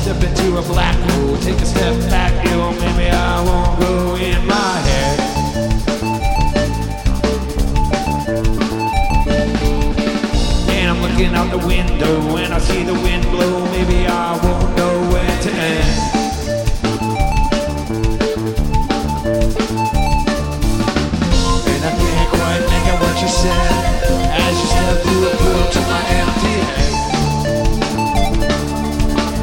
Step into a black hole, take a step back, yo, maybe I won't go in my head. And I'm looking out the window and I see the wind blow, maybe I won't